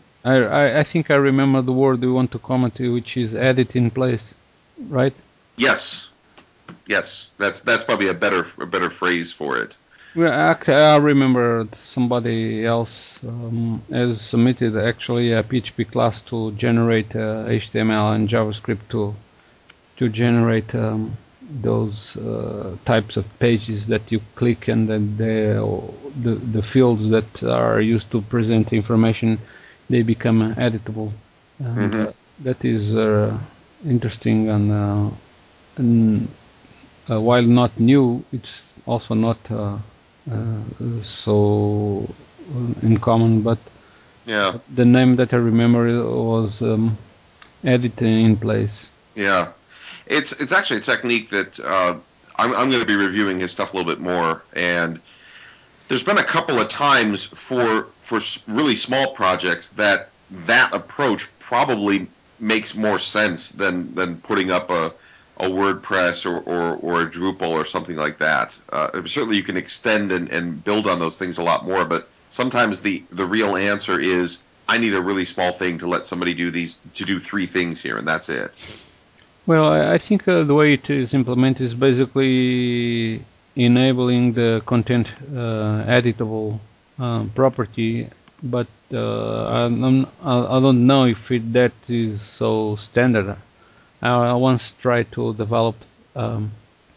I I think I remember the word you want to comment, which is edit in place, right? Yes. Yes, that's that's probably a better a better phrase for it. Well, I, I remember somebody else um, has submitted actually a P H P class to generate uh, H T M L and JavaScript to to generate um, those uh, types of pages that you click and then the, the the fields that are used to present information, they become editable. And Mm-hmm. uh, that is uh, interesting and, uh, and uh, while not new, it's also not uh, uh, so uncommon. But Yeah. The name that I remember was um, Edit in Place. Yeah. It's it's actually a technique that uh, I'm I'm going to be reviewing his stuff a little bit more, and there's been a couple of times for for really small projects that that approach probably makes more sense than than putting up a a WordPress or, or, or a Drupal or something like that. Uh, certainly, you can extend and, and build on those things a lot more, but sometimes the the real answer is I need a really small thing to let somebody do these to do three things here, and that's it. Well, I, I think uh, the way it is implemented is basically enabling the content uh, editable uh, property, but uh, I'm, I don't know if it, that is so standard. I, I once tried to develop um,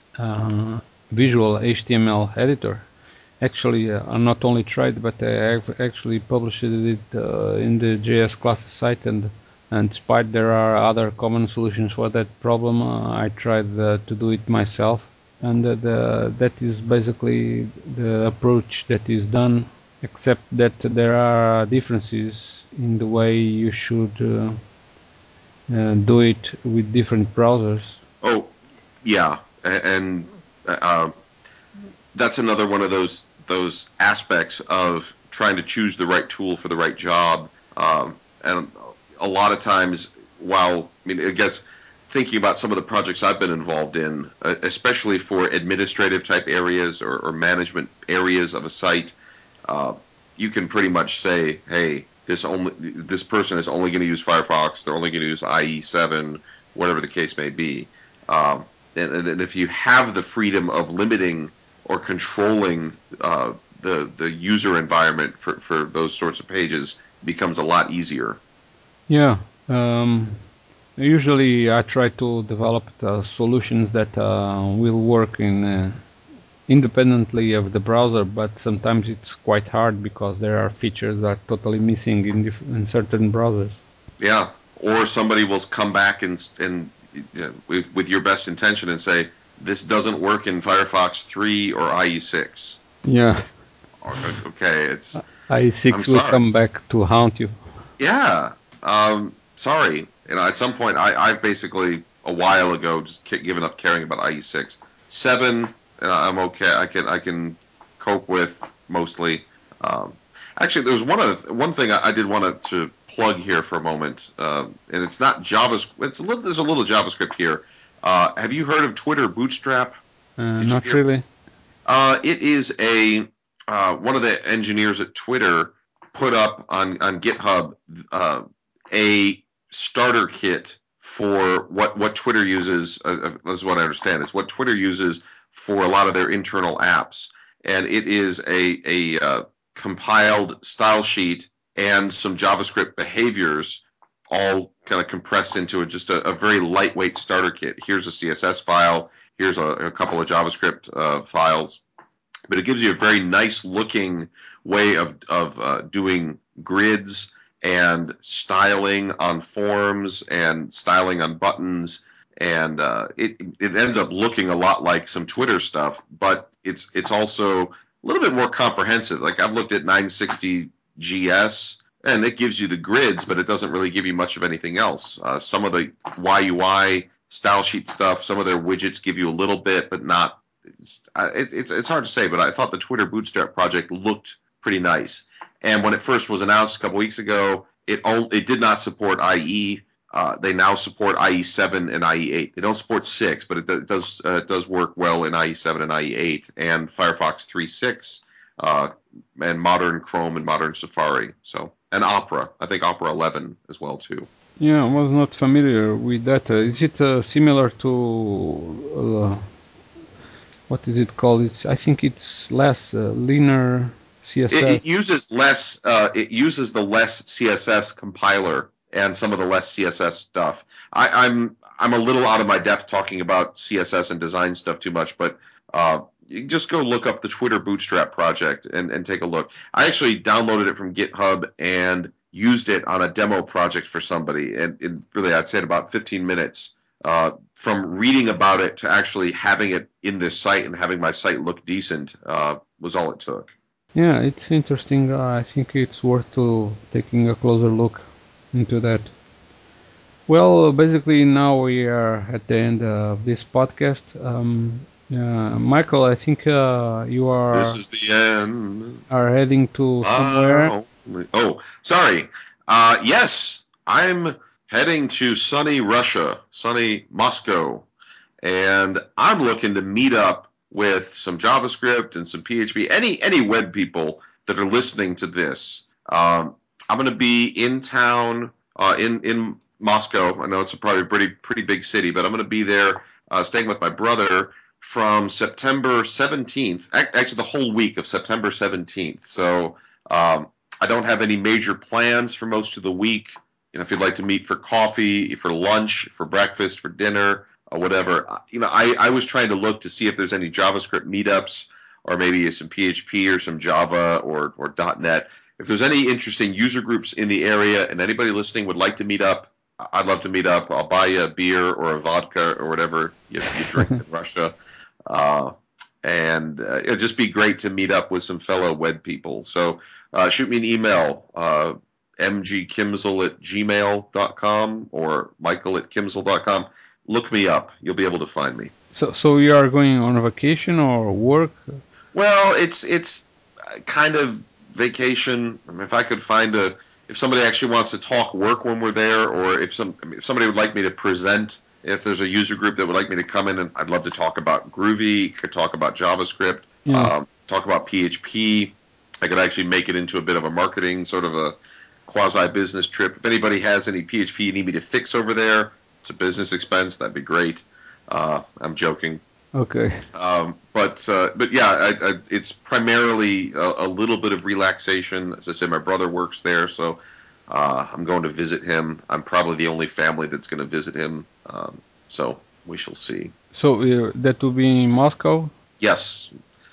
uh, visual H T M L editor. Actually, uh, I not only tried, but I have actually published it uh, in the J S classes site, and and despite there are other common solutions for that problem, uh, I tried uh, to do it myself, and uh, the, that is basically the approach that is done, except that there are differences in the way you should uh, uh, do it with different browsers. Oh, yeah, and uh, that's another one of those those aspects of trying to choose the right tool for the right job. Um, and a lot of times, while I mean, I guess thinking about some of the projects I've been involved in, uh, especially for administrative type areas or, or management areas of a site, uh, you can pretty much say, hey, this only this person is only going to use Firefox. They're only going to use I E seven, whatever the case may be. Um, and, and if you have the freedom of limiting or controlling uh, the the user environment for, for those sorts of pages, it becomes a lot easier. Yeah. Um, Usually, I try to develop uh, solutions that uh, will work in uh, independently of the browser, but sometimes it's quite hard because there are features that are totally missing in, dif- in certain browsers. Yeah, or somebody will come back and and you know, with, with your best intention and say this doesn't work in Firefox three or I E six. Yeah, Okay, it's I I'm six will sorry. come back to haunt you. Yeah, um, sorry. You know, at some point, I I've basically a while ago just given up caring about I E six. Seven, uh, I'm okay. I can I can cope with mostly. Um, actually, there's one other one thing I, I did want to, to plug here for a moment, um, and it's not JavaScript. It's a little there's a little JavaScript here. Uh, have you heard of Twitter Bootstrap? Uh, Did you not hear? really. Uh, it is a uh, one of the engineers at Twitter put up on on GitHub uh, a starter kit for what what Twitter uses. Uh, uh, is what I understand is what Twitter uses for a lot of their internal apps, and it is a a uh, compiled style sheet and some JavaScript behaviors all kind of compressed into a, just a, a very lightweight starter kit. Here's a C S S file. Here's a, a couple of JavaScript uh, files, but it gives you a very nice looking way of of uh, doing grids and styling on forms and styling on buttons, and uh, it it ends up looking a lot like some Twitter stuff, but it's it's also a little bit more comprehensive. Like I've looked at nine sixty G S. And it gives you the grids, but it doesn't really give you much of anything else. Uh, some of the Y U I style sheet stuff, some of their widgets give you a little bit, but not it's, it's it's hard to say, but I thought the Twitter Bootstrap project looked pretty nice. And when it first was announced a couple weeks ago, it only, it did not support I E. Uh, they now support I E seven and I E eight. They don't support six, but it, it does uh, it does work well in I E seven and I E eight and Firefox three point six uh, and modern Chrome and modern Safari. So and Opera, I think Opera eleven as well too. Yeah, I was not familiar with that. Uh, is it uh, similar to uh, what is it called? It's I think it's less uh, linear It, C S S. it uses less. Uh, it uses the less C S S compiler and some of the less C S S stuff. I, I'm I'm a little out of my depth talking about C S S and design stuff too much, but uh, you just go look up the Twitter Bootstrap project and, and take a look. I actually downloaded it from GitHub and used it on a demo project for somebody, and, and really I'd say in about fifteen minutes. Uh, from reading about it to actually having it in this site and having my site look decent uh, was all it took. Yeah, it's interesting. Uh, I think it's worth to taking a closer look into that. Well, basically now we are at the end of this podcast. Um, uh, Michael, I think uh, you This are is the end. are heading to somewhere. My only. Oh, sorry. Uh, yes, I'm heading to sunny Russia, sunny Moscow, and I'm looking to meet up with some JavaScript and some P H P. Any any web people that are listening to this. Um, I'm going to be in town uh, in in Moscow. I know it's a probably pretty pretty big city, but I'm going to be there uh, staying with my brother from September seventeenth. Actually, the whole week of September seventeenth. So um, I don't have any major plans for most of the week. You know, if you'd like to meet for coffee, for lunch, for breakfast, for dinner, or whatever. You know, I, I was trying to look to see if there's any JavaScript meetups or maybe some P H P or some Java or, or .NET. If there's any interesting user groups in the area and anybody listening would like to meet up, I'd love to meet up. I'll buy you a beer or a vodka or whatever you, you drink in Russia. Uh, and uh, it'd just be great to meet up with some fellow web people. So uh, shoot me an email, uh, mgkimzel at gmail dot com or michael at kimzel dot com. Look me up. You'll be able to find me. So, so you are going on a vacation or work? Well, it's it's kind of vacation. I mean, if I could find a, if somebody actually wants to talk work when we're there, or if some if somebody would like me to present, if there's a user group that would like me to come in, and I'd love to talk about Groovy, could talk about JavaScript, Yeah. um, talk about P H P. I could actually make it into a bit of a marketing sort of a quasi business trip. If anybody has any P H P you need me to fix over there, it's a business expense. That'd be great. Uh, I'm joking. Okay. Um, but uh, but yeah, I, I, it's primarily a, a little bit of relaxation. As I said, my brother works there, so uh, I'm going to visit him. I'm probably the only family that's going to visit him. Um, so we shall see. So uh, that will be in Moscow? Yes.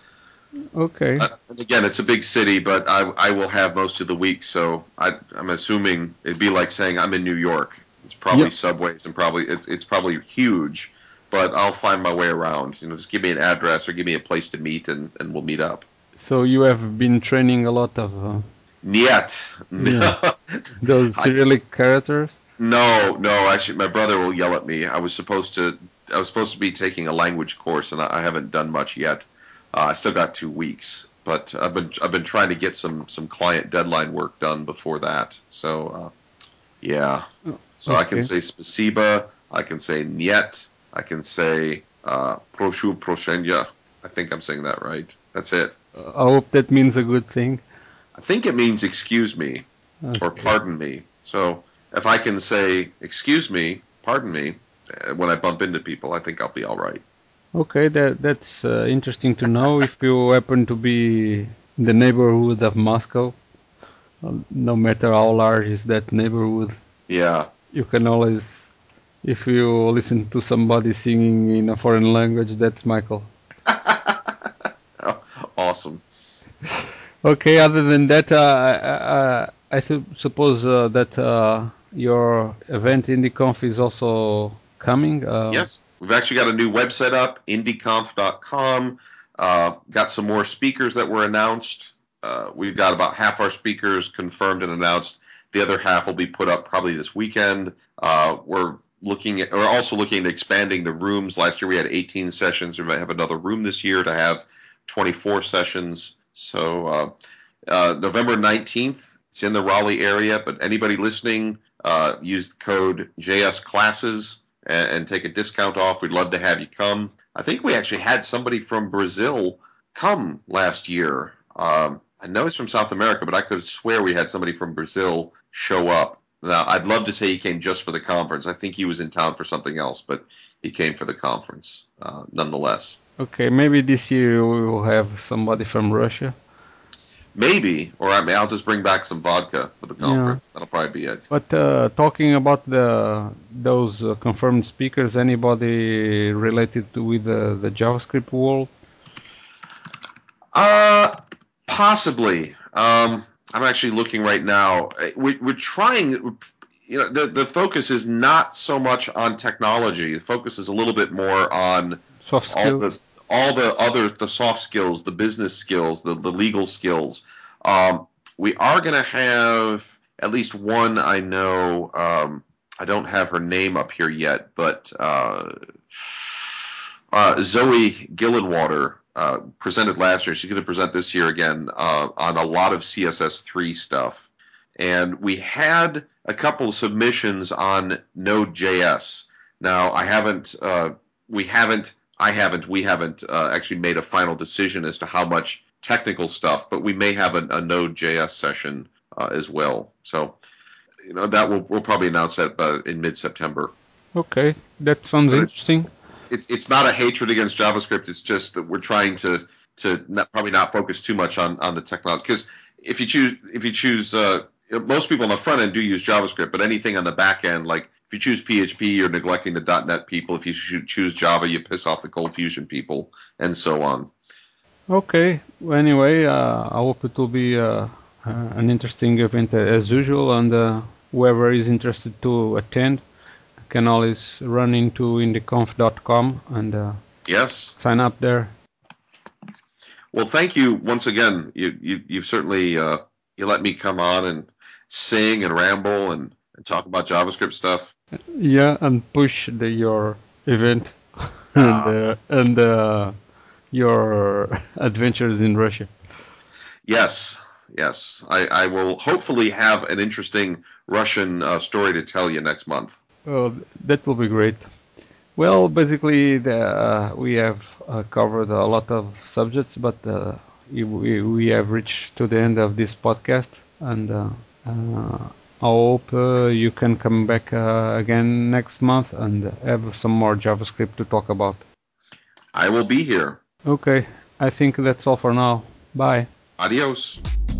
Okay. Uh, and again, it's a big city, but I, I will have most of the week, so I, I'm assuming it'd be like saying I'm in New York. It's probably Yeah. subways and probably it's it's probably huge, but I'll find my way around. You know, just give me an address or give me a place to meet, and, and we'll meet up. So you have been training a lot of uh, Niet. yeah No, those I, Cyrillic characters. no, no. Actually, my brother will yell at me. I was supposed to. I was supposed to be taking a language course, and I, I haven't done much yet. Uh, I still got two weeks, but I've been I've been trying to get some some client deadline work done before that. So uh, yeah. Oh, So I can okay. say spasiba. I can say niet. I can say uh, proshu proshenya. I think I'm saying that right. That's it. Uh, I hope that means a good thing. I think it means excuse me or Okay. pardon me. So if I can say excuse me, pardon me, uh, when I bump into people, I think I'll be all right. Okay, that that's uh, interesting to know. If you happen to be in the neighborhood of Moscow, um, no matter how large is that neighborhood, Yeah. you can always, if you listen to somebody singing in a foreign language, that's Michael. Awesome. Okay, other than that, uh, I, I, I su- suppose uh, that uh, your event IndieConf is also coming. Uh, Yes, we've actually got a new website up, indieconf dot com. Uh, got some more speakers that were announced. Uh, we've got about half our speakers confirmed and announced. The other half will be put up probably this weekend. Uh, we're looking at, we're also looking at expanding the rooms. Last year we had eighteen sessions. We might have another room this year to have twenty-four sessions. So uh, uh, November nineteenth, it's in the Raleigh area, but anybody listening, uh, use the code J S Classes and, and take a discount off. We'd love to have you come. I think we actually had somebody from Brazil come last year. Um, I know he's from South America, but I could swear we had somebody from Brazil show up. Now, I'd love to say he came just for the conference. I think he was in town for something else, but he came for the conference uh, nonetheless. okay, maybe this year we will have somebody from Russia. Maybe, or I mean, I'll just bring back some vodka for the Yeah. conference. That'll probably be it. But uh, talking about the those uh, confirmed speakers, anybody related to with the, the JavaScript world? Uh, Possibly. Um, I'm actually looking right now. We, we're trying. You know, the the focus is not so much on technology. The focus is a little bit more on Soft all the skills? all the other the soft skills, the business skills, the the legal skills. Um, we are going to have at least one. I know. Um, I don't have her name up here yet, but uh, uh, Zoe Gillenwater uh, presented last year. She's going to present this year again uh, on a lot of C S S three stuff. And we had a couple of submissions on Node.js. Now, I haven't, uh, we haven't, I haven't, we haven't uh, actually made a final decision as to how much technical stuff, but we may have a, a Node.js session uh, as well. So, you know, that will we'll probably announce that uh, in mid-September. Okay, that sounds But it, interesting. it's it's not a hatred against JavaScript. It's just that we're trying to to not, probably not focus too much on, on the technology, because if you choose if you choose uh, most people on the front end do use JavaScript, but anything on the back end, like if you choose P H P, you're neglecting the dot net people. If you choose Java, you piss off the Cold Fusion people, and so on. Okay. Well, anyway, uh, I hope it will be uh, uh, an interesting event uh, as usual, and uh, whoever is interested to attend can always run into indieconf dot com and uh, Yes. sign up there. Well, thank you once again. You, you you've certainly uh, you let me come on and sing and ramble and, and talk about JavaScript stuff. Yeah, and push the, your event and uh, and uh, your adventures in Russia. Yes, yes. I, I will hopefully have an interesting Russian uh, story to tell you next month. Oh, that will be great. Well, basically, the, uh, we have uh, covered a lot of subjects, but uh, we, we have reached to the end of this podcast, and uh, uh, I hope uh, you can come back uh, again next month and have some more JavaScript to talk about. I will be here. Okay, I think that's all for now. Bye. Adios.